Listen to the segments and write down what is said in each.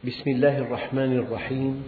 بسم الله الرحمن الرحيم.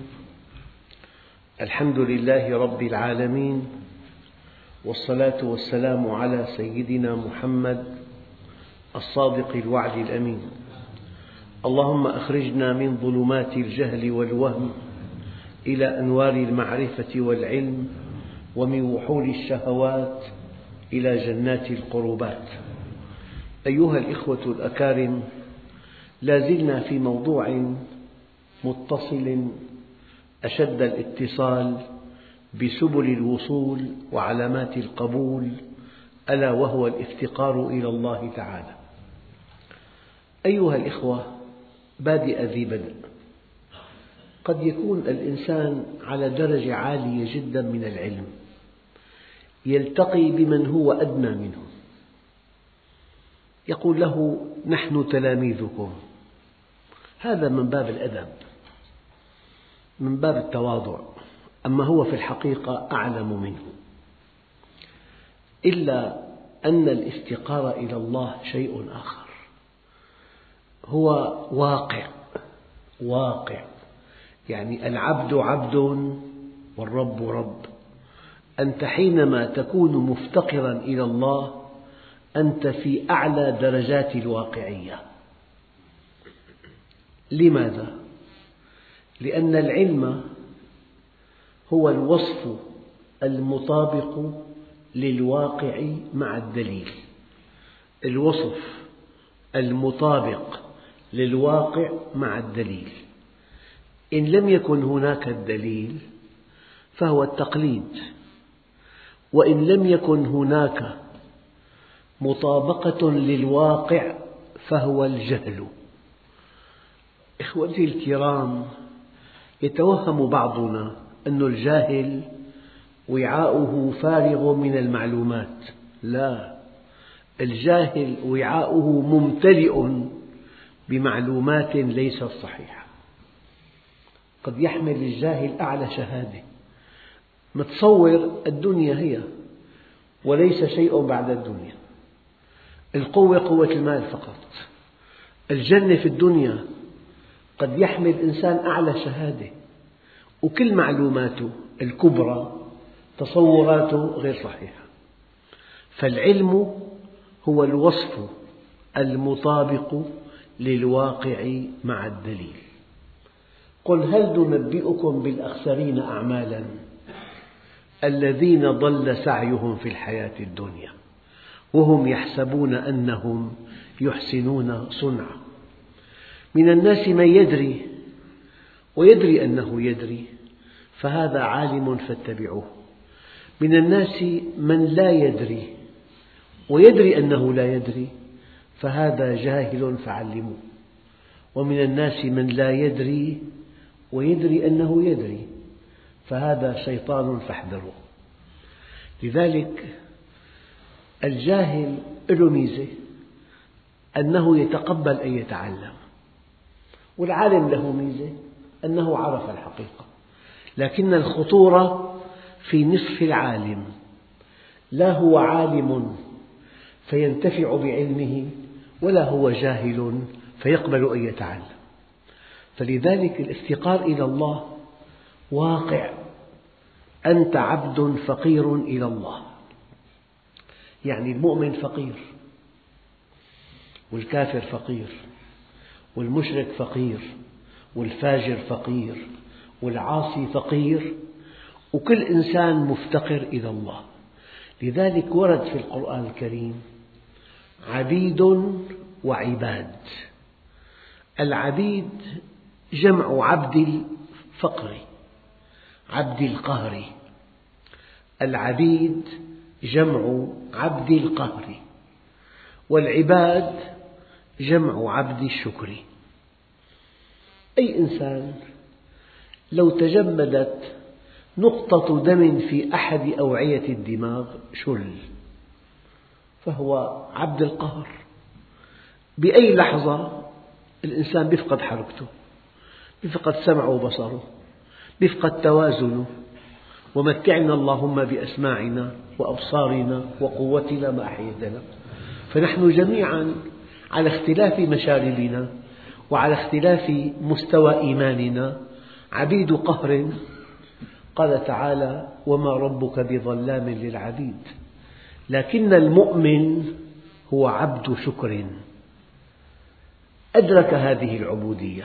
الحمد لله رب العالمين، والصلاة والسلام على سيدنا محمد الصادق الوعد الأمين. اللهم أخرجنا من ظلمات الجهل والوهم إلى أنوار المعرفة والعلم، ومن وحول الشهوات إلى جنات القربات. أيها الإخوة الأكارم، لا زلنا في موضوع متصل أشد الاتصال بسبل الوصول وعلامات القبول، ألا وهو الافتقار إلى الله تعالى. أيها الإخوة، بادئ ذي بدء. قد يكون الإنسان على درجة عالية جدا من العلم، يلتقي بمن هو أدنى منه، يقول له: نحن تلاميذكم. هذا من باب الأدب، من باب التواضع، أما هو في الحقيقة أعلم منه. إلا أن الافتقار إلى الله شيء آخر، هو واقع، يعني العبد عبد والرب رب. أنت حينما تكون مفتقرا إلى الله أنت في أعلى درجات الواقعية. لماذا؟ لأن العلم هو الوصف المطابق للواقع مع الدليل، الوصف المطابق للواقع مع الدليل. إن لم يكن هناك الدليل فهو التقليد، وإن لم يكن هناك مطابقة للواقع فهو الجهل. إخوتي الكرام، يتوهم بعضنا أن الجاهل وعاؤه فارغ من المعلومات. لا، الجاهل وعاؤه ممتلئ بمعلومات ليست صحيحة. قد يحمل الجاهل أعلى شهادة، متصور الدنيا هي وليس شيء بعد الدنيا. القوة قوة المال فقط. الجنة في الدنيا. قد يحمل إنسان أعلى شهادة وكل معلوماته الكبرى تصوراته غير صحيحة. فالعلم هو الوصف المطابق للواقع مع الدليل. قل هل ننبئكم بالأخسرين أعمالا الذين ضل سعيهم في الحياة الدنيا وهم يحسبون أنهم يحسنون صنعا. من الناس من يدري ويدري أنه يدري، فهذا عالم فاتبعوه. من الناس من لا يدري ويدري أنه لا يدري، فهذا جاهل فعلموه. ومن الناس من لا يدري ويدري أنه يدري، فهذا شيطان فاحذروه. لذلك الجاهل له ميزة أنه يتقبل أن يتعلم، والعالم له ميزة أنه عرف الحقيقة. لكن الخطورة في نصف العالم، لا هو عالم فينتفع بعلمه، ولا هو جاهل فيقبل أن يتعلم. فلذلك الافتقار إلى الله واقع. أنت عبد فقير إلى الله، يعني المؤمن فقير، والكافر فقير، والمشرك فقير، والفاجر فقير، والعاصي فقير، وكل إنسان مفتقر إلى الله. لذلك ورد في القرآن الكريم عبيد وعباد. العبيد جمع عبد الفقر، عبد القهر. العبيد جمع عبد القهر، والعباد جمع عبد الشكر. أي إنسان لو تجمدت نقطة دم في أحد أوعية الدماغ شل، فهو عبد القهر. بأي لحظة الإنسان يفقد حركته، يفقد سمعه وبصره، يفقد توازنه. ومتعنا اللهم بأسماعنا وأبصارنا وقوتنا ما أحييتنا. فنحن جميعا على اختلاف مشاربنا وعلى اختلاف مستوى إيماننا عبيد قهر. قال تعالى: وما ربك بظلام للعبيد. لكن المؤمن هو عبد شكر، أدرك هذه العبودية.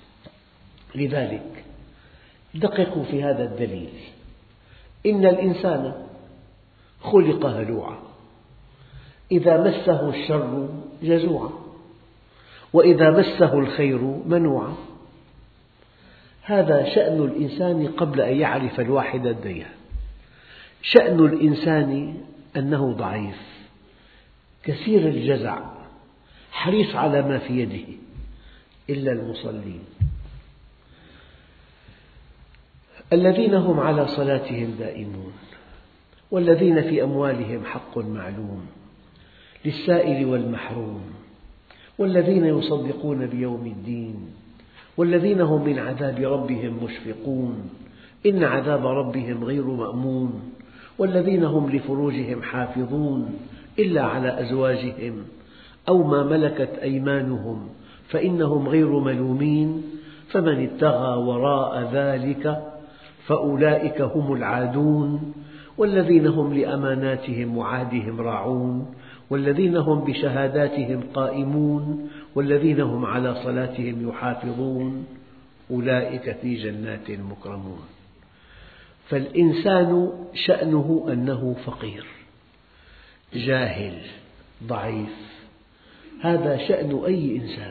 لذلك دققوا في هذا الدليل: إن الإنسان خلق هلوعا، إذا مسه الشر جزوعا، وإذا مسه الخير منوعا. هذا شأن الإنسان قبل أن يعرف الواحد الديان. شأن الإنسان أنه ضعيف، كثير الجزع، حريص على ما في يده، إلا المصلين الذين هم على صلاتهم دائمون، والذين في أموالهم حق معلوم للسائل والمحروم، والذين يصدقون بيوم الدين، والذين هم من عذاب ربهم مشفقون، إن عذاب ربهم غير مأمون، والذين هم لفروجهم حافظون إلا على أزواجهم أو ما ملكت أيمانهم فإنهم غير ملومين، فمن ابتغى وراء ذلك فأولئك هم العادون، والذين هم لأماناتهم وعهدهم راعون، والذين هم بشهاداتهم قائمون، والذين هم على صلاتهم يحافظون، أولئك في جنات مكرمون. فالإنسان شأنه أنه فقير، جاهل، ضعيف، هذا شأن أي إنسان.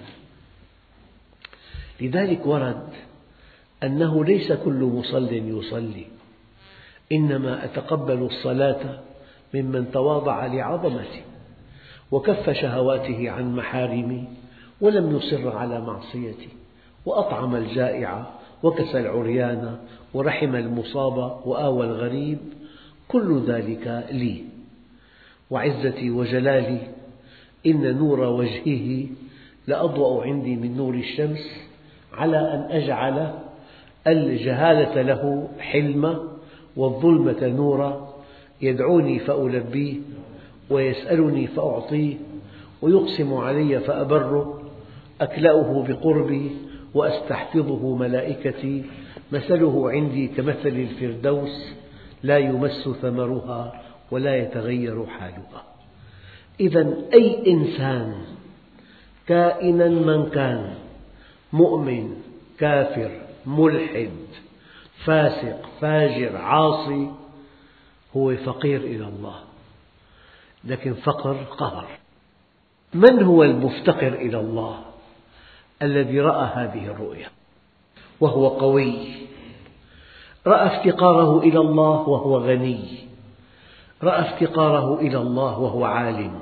لذلك ورد أنه ليس كل مصل يصلي، إنما أتقبل الصلاة ممن تواضع لعظمتي وكف شهواته عن محارمي ولم يصر على معصيتي، وأطعم الجائع وكسى العريان ورحم المصاب وآوى الغريب، كل ذلك لي وعزتي وجلالي، إن نور وجهه لأضوأ عندي من نور الشمس، على أن أجعل الجهالة له حلما والظلمة نورا، يدعوني فألبيه ويسألني فأعطيه ويقسم علي فأبره، أكلأه بقربي وأستحفظه ملائكتي، مثله عندي كمثل الفردوس، لا يمس ثمرها ولا يتغير حالها. إذا أي إنسان كائنا من كان، مؤمن، كافر، ملحد، فاسق، فاجر، عاصي، هو فقير إلى الله، لكن فقر قهر. من هو المفتقر إلى الله؟ الذي رأى هذه الرؤيا وهو قوي، رأى افتقاره إلى الله وهو غني، رأى افتقاره إلى الله وهو عالم.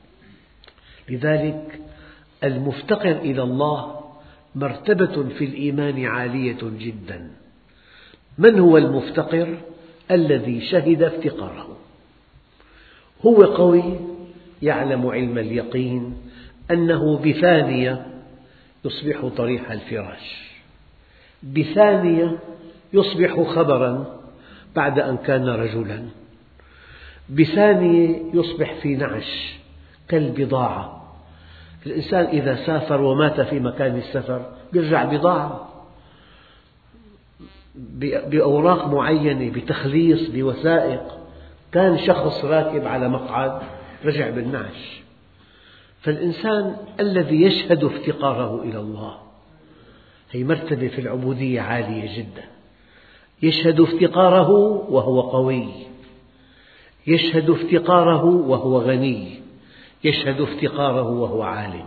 لذلك المفتقر إلى الله مرتبة في الإيمان عالية جدا. من هو المفتقر؟ الذي شهد افتقاره، هو قوي، يعلم علم اليقين أنه بثانية يصبح طريح الفراش، بثانية يصبح خبرا بعد أن كان رجلا، بثانية يصبح في نعش كالبضاعة. الإنسان إذا سافر ومات في مكان السفر يرجع بضاعة بأوراق معينة، بتخليص، بوثائق. كان شخص راكب على مقعد رجع بالنعش. فالإنسان الذي يشهد افتقاره إلى الله، هي مرتبة في العبودية عالية جدا، يشهد افتقاره وهو قوي، يشهد افتقاره وهو غني، يشهد افتقاره وهو عالم.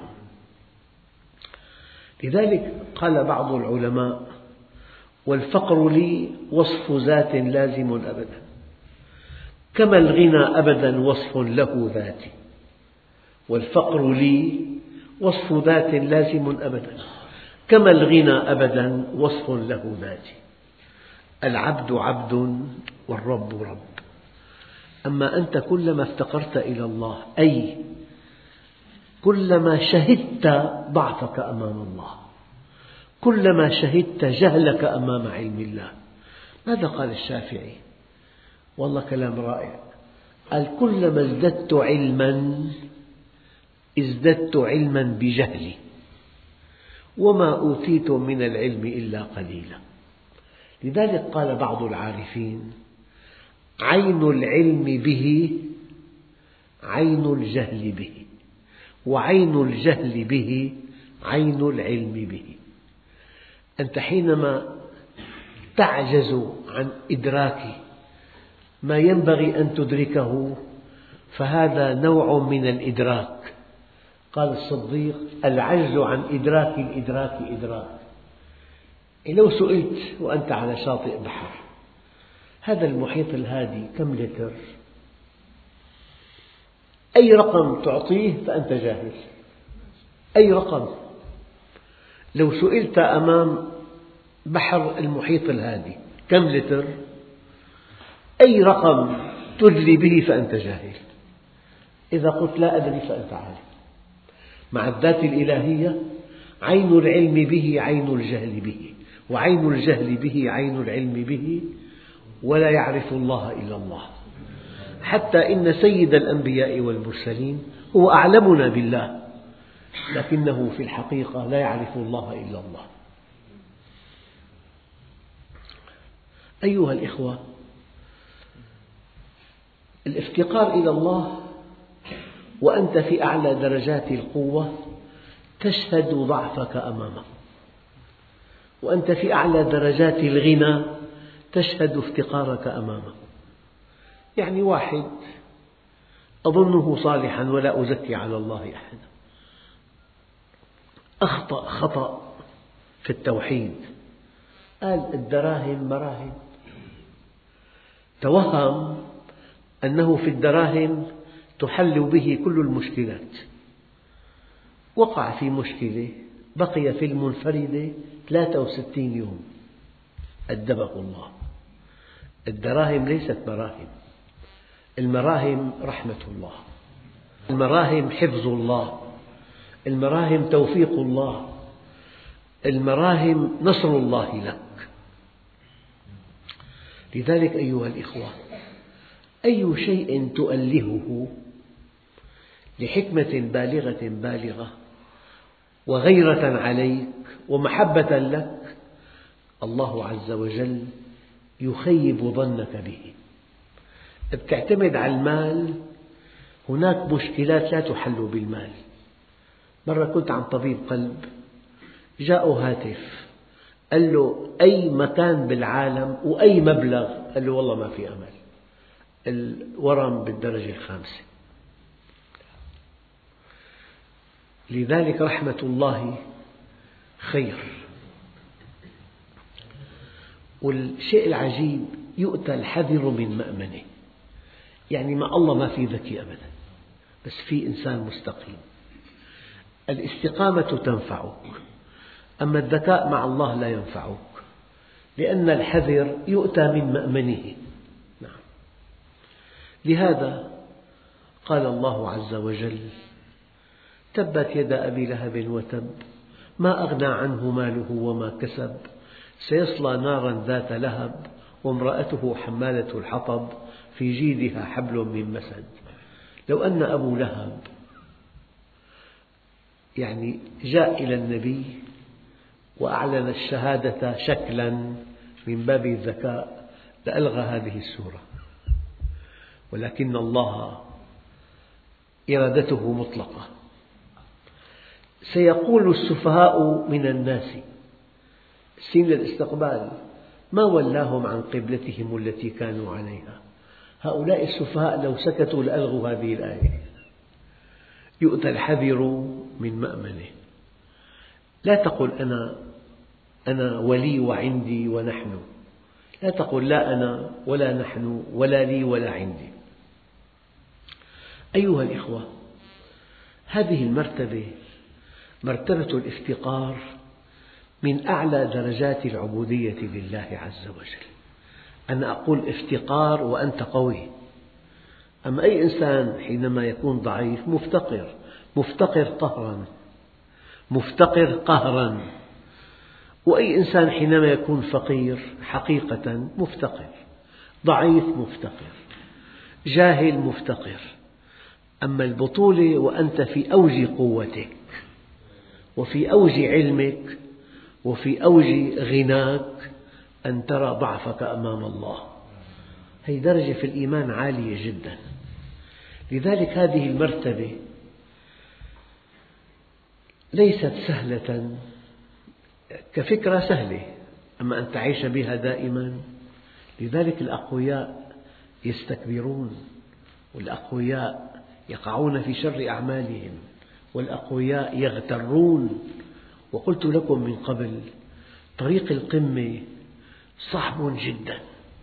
لذلك قال بعض العلماء: والفقر لي وصف ذات لازم أبدا، كما الغنى أبدا وصف له ذاتي. والفقر لي وصف ذات لازم أبدا، كما الغنى أبدا وصف له ذاتي. العبد عبد والرب رب. أما أنت كلما افتقرت إلى الله، أي كلما شهدت ضعفك أمام الله، كلما شهدت جهلك أمام علم الله. ماذا قال الشافعي؟ والله كلام رائع، قال: كلما ازددت علما ازددت علما بجهلي، وما أوتيتم من العلم إلا قليلا. لذلك قال بعض العارفين: عين العلم به عين الجهل به، وعين الجهل به عين العلم به. أنت حينما تعجز عن إدراك ما ينبغي أن تدركه فهذا نوع من الإدراك. قال الصديق: العجز عن إدراك الإدراك إدراك. لو سئلت وأنت على شاطئ بحر: هذا المحيط الهادي كم لتر؟ أي رقم تعطيه فأنت جاهل، أي رقم. لو سئلت أمام بحر المحيط الهادي كم لتر؟ أي رقم تدلي به فأنت جاهل. إذا قلت لا أدري فأنت عالم. مع الذات الإلهية عين العلم به عين الجهل به، وعين الجهل به عين العلم به، ولا يعرف الله إلا الله. حتى إن سيد الأنبياء والمرسلين هو أعلمنا بالله، لكنه في الحقيقة لا يعرف الله إلا الله. أيها الإخوة، الافتقار إلى الله وأنت في أعلى درجات القوة تشهد ضعفك أمامه، وأنت في أعلى درجات الغنى تشهد افتقارك أمامه. يعني واحد أظنه صالحا ولا أزكي على الله أحدا، أخطأ خطأ في التوحيد، قال الدراهم مراهم، توهم أنه في الدراهم تحل به كل المشكلات، وقع في مشكلة بقي في المنفردة 63 يوم أدبه الله. الدراهم ليست مراهم، المراهم رحمة الله، المراهم حفظ الله، المراهم توفيق الله، المراهم نصر الله لك. لذلك أيها الإخوة، أي شيء تؤلهه لحكمة بالغة وغيرة عليك ومحبة لك، الله عز وجل يخيب ظنك به. تعتمد على المال، هناك مشكلات لا تحل بالمال. مرة كنت عند طبيب قلب، جاءه هاتف قال له أي مكان بالعالم وأي مبلغ، قال له والله ما في أمل، الورم بالدرجة الخامسة. لذلك رحمة الله خير. والشيء العجيب يؤتى الحذر من مأمنه، يعني مع الله ما في ذكي أبدا، بس في إنسان مستقيم. الاستقامة تنفعك، أما الذكاء مع الله لا ينفعك، لأن الحذر يؤتى من مأمنه. نعم. لهذا قال الله عز وجل: تبت يدا أبي لهب وتب ما أغنى عنه ماله وما كسب سيصلى نارا ذات لهب وامرأته حمالة الحطب في جيدها حبل من مسد. لو أن أبو لهب يعني جاء إلى النبي وأعلن الشهادة شكلا من باب الذكاء لألغى هذه السورة، ولكن الله إرادته مطلقة. سيقول السفهاء من الناس، سين للاستقبال، ما ولاهم عن قبلتهم التي كانوا عليها. هؤلاء السفهاء لو سكتوا لألغوا هذه الآية. يؤتى الحذر من مأمنه. لا تقل أنا ولي وعندي ونحن، لا تقل لا أنا ولا نحن ولا لي ولا عندي. أيها الإخوة، هذه المرتبة، مرتبة الافتقار، من أعلى درجات العبودية لله عز وجل. أنا أقول افتقار وأنت قوي، أما أي إنسان حينما يكون ضعيف مفتقر قهرا، مفتقر قهرا. وأي إنسان حينما يكون فقير حقيقة مفتقر، ضعيف مفتقر، جاهل مفتقر. أما البطولة وأنت في أوج قوتك وفي أوج علمك وفي أوج غناك أن ترى ضعفك أمام الله. هذه درجة في الإيمان عالية جدا. لذلك هذه المرتبة ليست سهلة، كفكرة سهلة، أما أن تعيش بها دائما. لذلك الأقوياء يستكبرون، والأقوياء يقعون في شر أعمالهم، والأقوياء يغترون. وقلت لكم من قبل طريق القمة صعب جدا.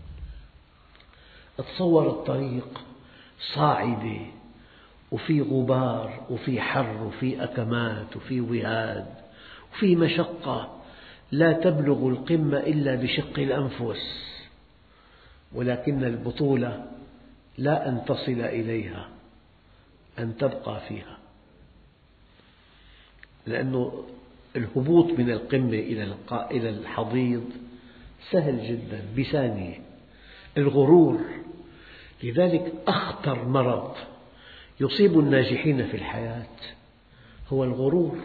تصور الطريق صاعدة وفي غبار وفي حر وفي أكمات وفي وهاد وفي مشقة، لا تبلغ القمة إلا بشق الأنفس، ولكن البطولة لا أن تصل إليها، أن تبقى فيها، لأن الهبوط من القمة إلى الحضيض سهل جدا بثانية. الغرور، لذلك أخطر مرض يصيب الناجحين في الحياة هو الغرور.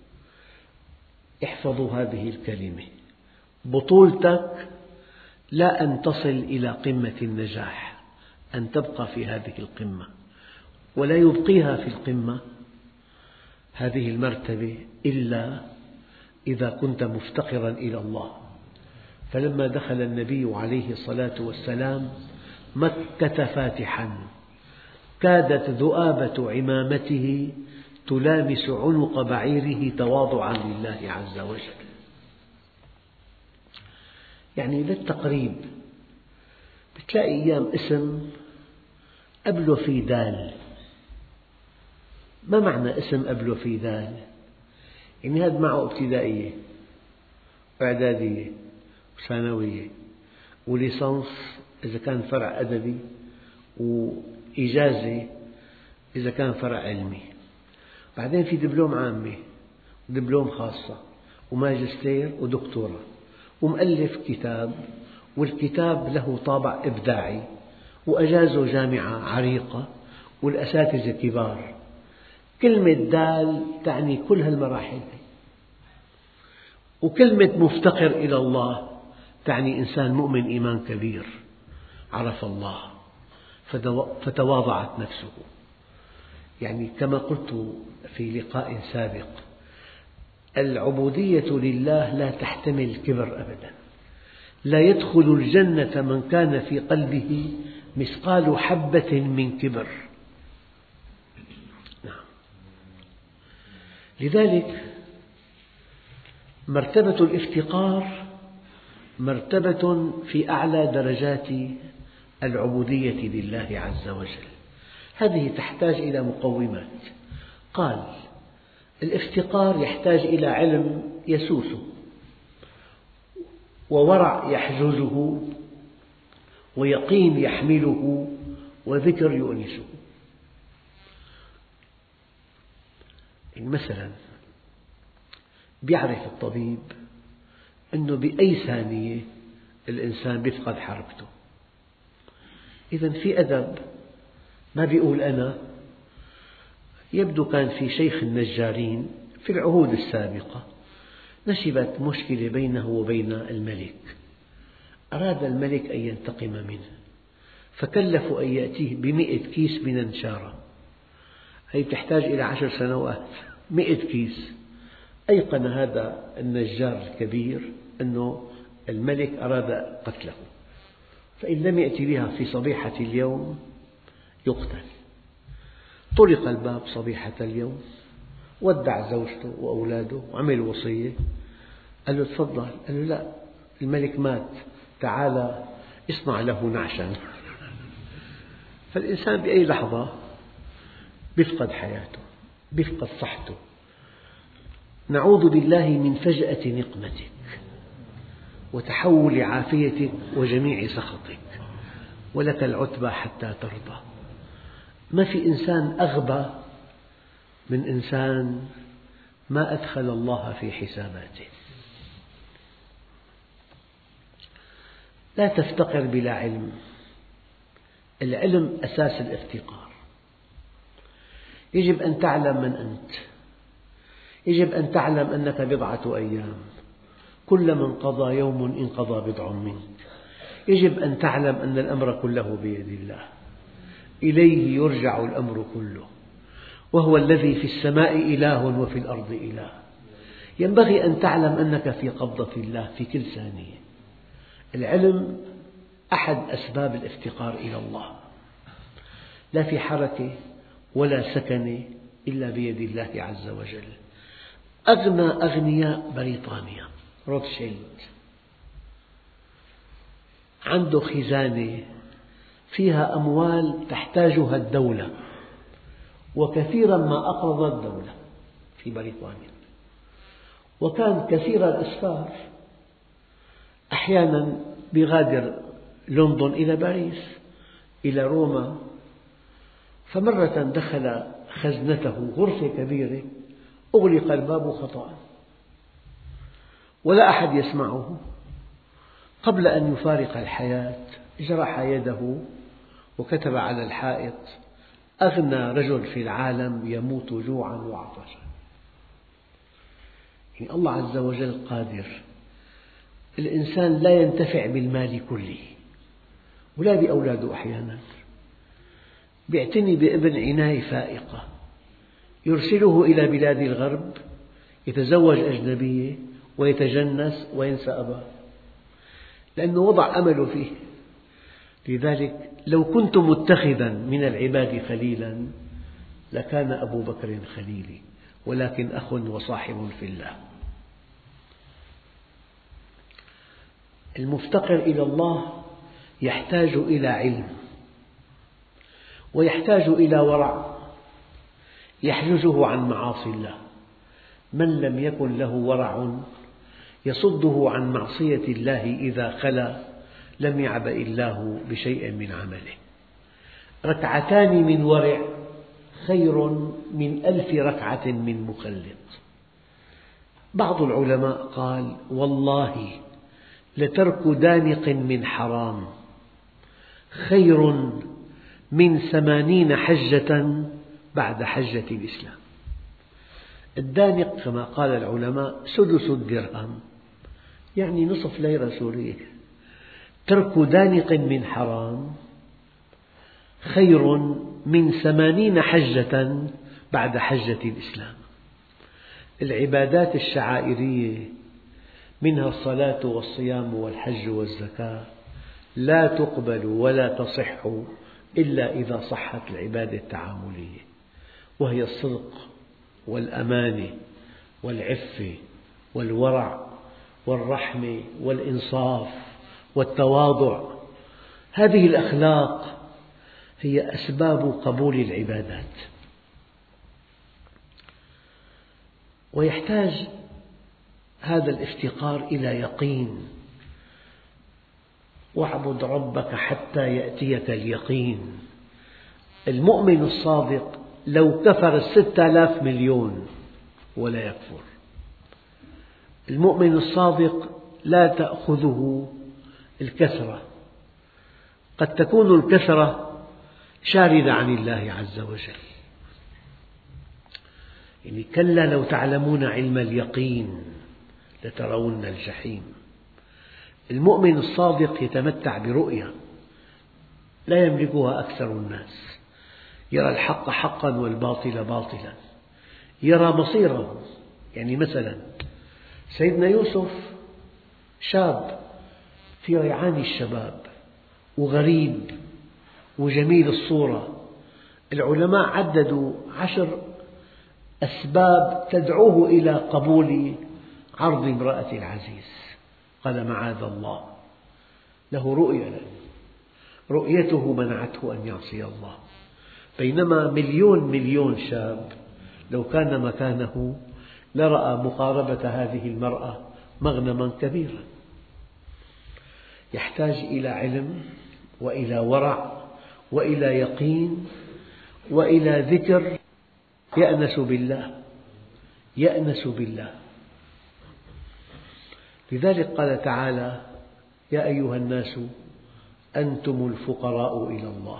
احفظوا هذه الكلمة: بطولتك لا أن تصل إلى قمة النجاح، أن تبقى في هذه القمة، ولا يبقيها في القمة هذه المرتبة إلا إذا كنت مفتقرا إلى الله. فلما دخل النبي عليه الصلاة والسلام مكة فاتحا، كادت ذؤابة عمامته تلامس عنق بعيره تواضعا لله عز وجل. يعني للتقريب بتلاقي أيام اسم قبله في دال. ما معنى اسم قبله في دال؟ يعني هذا معه ابتدائية وإعدادية وثانوية وليسانس إذا كان فرع أدبي، وإجازة إذا كان فرع علمي، بعدين في دبلوم عامة ودبلوم خاصة وماجستير ودكتوراه، ومؤلف كتاب، والكتاب له طابع إبداعي، وأجازه جامعة عريقة، والأساتذة كبار. كلمة دال تعني كل هالمراحل. وكلمة مفتقر إلى الله تعني إنسان مؤمن إيمان كبير، عرف الله فتواضعت نفسه. يعني كما قلت في لقاء سابق، العبودية لله لا تحتمل الكبر أبدا. لا يدخل الجنة من كان في قلبه مثقال حبة من كبر. لذلك مرتبة الافتقار مرتبة في أعلى درجات العبودية لله عز وجل. هذه تحتاج إلى مقومات. قال: الافتقار يحتاج إلى علم يسوسه، وورع يحجزه، ويقين يحمله، وذكر يؤنسه. مثلا يعرف الطبيب أنه بأي ثانية الإنسان يفقد حركته. إذن في أدب، ما بيقول أنا. يبدو كان في شيخ النجارين في العهود السابقة نشبت مشكلة بينه وبين الملك. أراد الملك أن ينتقم منه، فكلفوا أن يأتيه ب100 كيس من النشارة. هي تحتاج إلى 10 سنوات. 100 كيس. أيقن هذا النجار الكبير أنه الملك أراد قتله، فإن لم يأتي بها في صبيحة اليوم يقتل. طرق الباب صبيحة اليوم، ودع زوجته وأولاده وعمل وصية. قال له: تفضل. قال له: لا، الملك مات، تعال اصنع له نعشا. فالإنسان بأي لحظة يفقد حياته، يفقد صحته. نعوذ بالله من فجأة نقمتك وتحول عافيتك وجميع سخطك، ولك العتبى حتى ترضى. ما في إنسان أغبى من إنسان ما أدخل الله في حساباته. لا تفتقر بلا علم. العلم أساس الافتقار. يجب أن تعلم من أنت. يجب أن تعلم أنك بضعة أيام، كلما انقضى يوم انقضى بضع منك. يجب أن تعلم أن الأمر كله بيد الله، إليه يرجع الأمر كله، وهو الذي في السماء إله وفي الأرض إله. ينبغي أن تعلم أنك في قبضة الله في كل ثانية. العلم أحد أسباب الافتقار إلى الله، لا في حركة ولا سكنة إلا بيد الله عز وجل. أغنى أغنياء بريطانيا روتشيلد عنده خزانة فيها أموال تحتاجها الدولة، وكثيرا ما أقرض الدولة في بريطانيا، وكان كثير الأسفار. أحيانا يغادر لندن إلى باريس إلى روما، فمرة دخل خزنته غرفة كبيرة أغلق الباب خطأ ولا أحد يسمعه. قبل أن يفارق الحياة جرح يده وكتب على الحائط: أغنى رجل في العالم يموت جوعا وعطشا. يعني الله عز وجل قادر. الإنسان لا ينتفع بالمال كله ولا بأولاده. أحيانا يعتني بابن عناية فائقة، يرسله إلى بلاد الغرب يتزوج أجنبية ويتجنس وينسى أباه، لأنه وضع أمله فيه. لذلك لو كنت متخذا من العباد خليلا لكان أبو بكر خليلي، ولكن أخ وصاحب في الله. المفتقر إلى الله يحتاج إلى علم، ويحتاج إلى ورع يحجزه عن معاصي الله. من لم يكن له ورع يصده عن معصية الله إذا خلا لم يعبأ الله بشيء من عمله. ركعتان من ورع خير من 1000 ركعة من مخلط. بعض العلماء قال: والله لترك دانق من حرام خير من 80 حجة بعد حجة الإسلام. الدانق كما قال العلماء سدس الدرهم، يعني نصف ليرة سورية. ترك دانق من حرام خير من 80 حجة بعد حجة الإسلام. العبادات الشعائرية منها الصلاة والصيام والحج والزكاة لا تقبل ولا تصح إلا إذا صحت العبادة التعاملية، وهي الصدق والأمانة والعفة والورع والرحمة والإنصاف والتواضع. هذه الأخلاق هي أسباب قبول العبادات. ويحتاج هذا الافتقار إلى يقين. واعبد ربك حتى يأتيك اليقين. المؤمن الصادق لو كفر 6000 مليون ولا يكفر. المؤمن الصادق لا تأخذه الكثرة، قد تكون الكثرة شاردة عن الله عز وجل. يعني كلا لو تعلمون علم اليقين لترون الجحيم. المؤمن الصادق يتمتع برؤية لا يملكها أكثر الناس، يرى الحق حقا والباطل باطلا، يرى مصيره. يعني مثلا سيدنا يوسف شاب في ريعان الشباب وغريب وجميل الصورة. العلماء عددوا 10 أسباب تدعوه إلى قبول عرض امرأة العزيز. قال: معاذ الله، له رؤية، رؤيته منعته أن يعصي الله. بينما مليون شاب لو كان مكانه لرأى مقاربة هذه المرأة مغنما كبيرا. يحتاج إلى علم وإلى ورع وإلى يقين وإلى ذكر يأنس بالله. لذلك قال تعالى: يا أيها الناس أنتم الفقراء إلى الله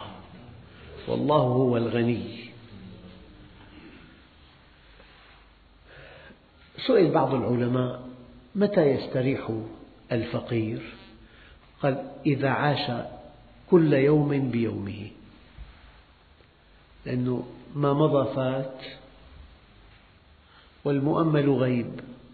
والله هو الغني. سئل بعض العلماء: متى يستريح الفقير؟ قال: إذا عاش كل يوم بيومه، لأنه ما مضى فات والمؤمل غيب.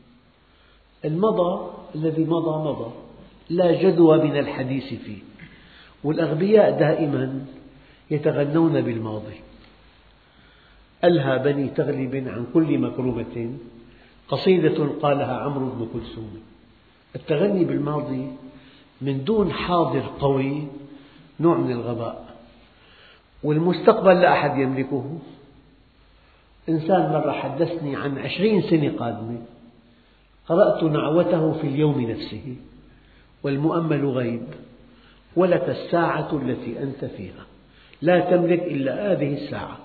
المضى الذي مضى لا جدوى من الحديث فيه، والأغبياء دائما يتغنون بالماضي. ألهى بني تغلب عن كل مكروبة قصيدة قالها عمرو بن كلثوم. التغني بالماضي من دون حاضر قوي نوع من الغباء، والمستقبل لا أحد يملكه. إنسان مرة حدثني عن 20 سنة قادمة، قرأت نعوته في اليوم نفسه، والمؤمل غيب، ولك الساعة التي أنت فيها، لا تملك إلا هذه الساعة.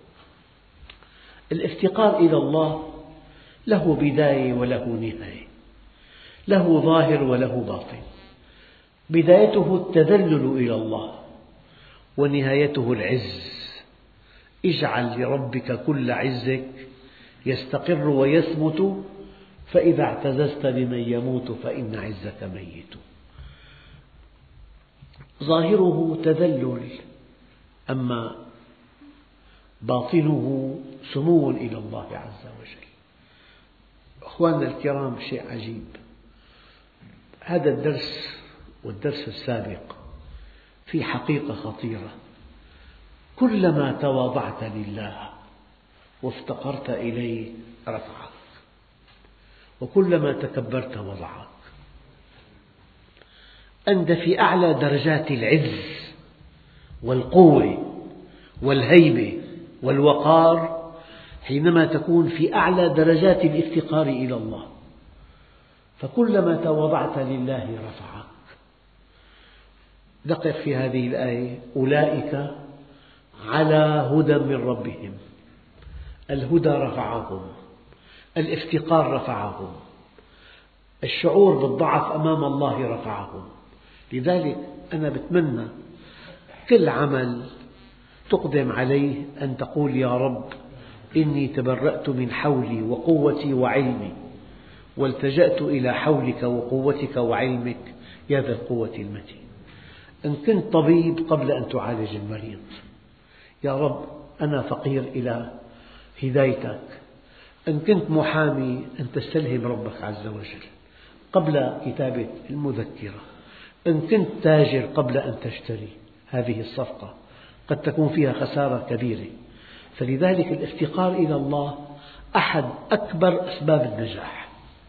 الافتقار إلى الله له بداية وله نهاية، له ظاهر وله باطن. بدايته التذلل إلى الله، ونهايته العز. اجعل لربك كل عزك يستقر ويثبت، فإذا اعتززت بمن يموت فإن عزك ميت. ظاهره تذلل، أما باطنه سمو إلى الله عز وجل. أخواننا الكرام، شيء عجيب، هذا الدرس والدرس السابق في حقيقة خطيرة. كلما تواضعت لله وافتقرت إليه رفعك، وكلما تكبرت وضعك. أنت في أعلى درجات العز والقوة والهيبة والوقار حينما تكون في أعلى درجات الافتقار إلى الله، فكلما تواضعت لله رفعك. دقق في هذه الآية: أولئك على هدى من ربهم. الهدى رفعهم، الافتقار رفعهم، الشعور بالضعف أمام الله رفعهم. لذلك أنا بتمنى كل عمل تقدم عليه أن تقول: يا رب، إني تبرأت من حولي وقوتي وعلمي، والتجأت إلى حولك وقوتك وعلمك يا ذا القوة المتين. إن كنت طبيب قبل أن تعالج المريض، يا رب أنا فقير إلى هدايتك. إن كنت محامي، أن تستلهم ربك عز وجل قبل كتابة المذكرة. إن كنت تاجر قبل أن تشتري، هذه الصفقة قد تكون فيها خسارة كبيرة. فلذلك الافتقار إلى الله أحد أكبر أسباب النجاح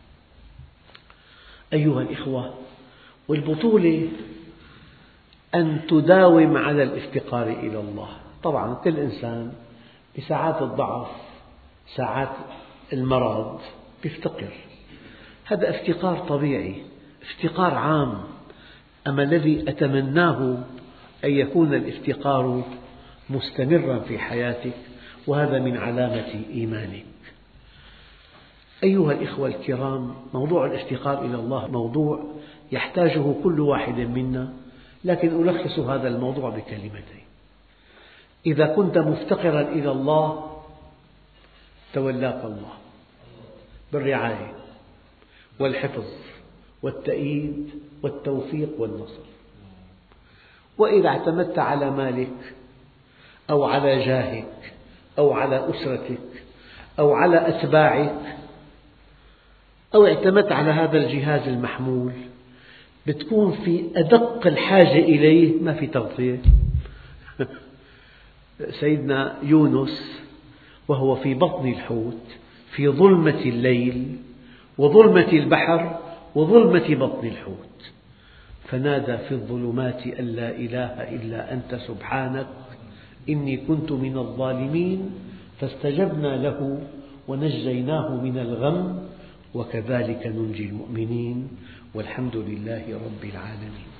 أيها الإخوة. والبطولة أن تداوم على الافتقار إلى الله. طبعا كل إنسان بساعات الضعف، ساعات المرض يفتقر، هذا افتقار طبيعي، افتقار عام. أما الذي أتمناه أن يكون الافتقار مستمرا في حياتك، وهذا من علامة إيمانك. أيها الإخوة الكرام، موضوع الافتقار إلى الله موضوع يحتاجه كل واحد منا، لكن ألخص هذا الموضوع بكلمتين: إذا كنت مفتقرا إلى الله تولاك الله بالرعاية والحفظ والتأييد والتوفيق والنصر. وإذا اعتمدت على مالك أو على جاهك أو على أسرتك أو على أتباعك، أو اعتمدت على هذا الجهاز المحمول، بتكون في أدق الحاجة إليه، ما في تغطية. سيدنا يونس وهو في بطن الحوت في ظلمة الليل وظلمة البحر وظلمة بطن الحوت، فنادى في الظلمات أن لا إله إلا أنت سبحانك إني كنت من الظالمين، فاستجبنا له ونجيناه من الغم وكذلك ننجي المؤمنين، والحمد لله رب العالمين.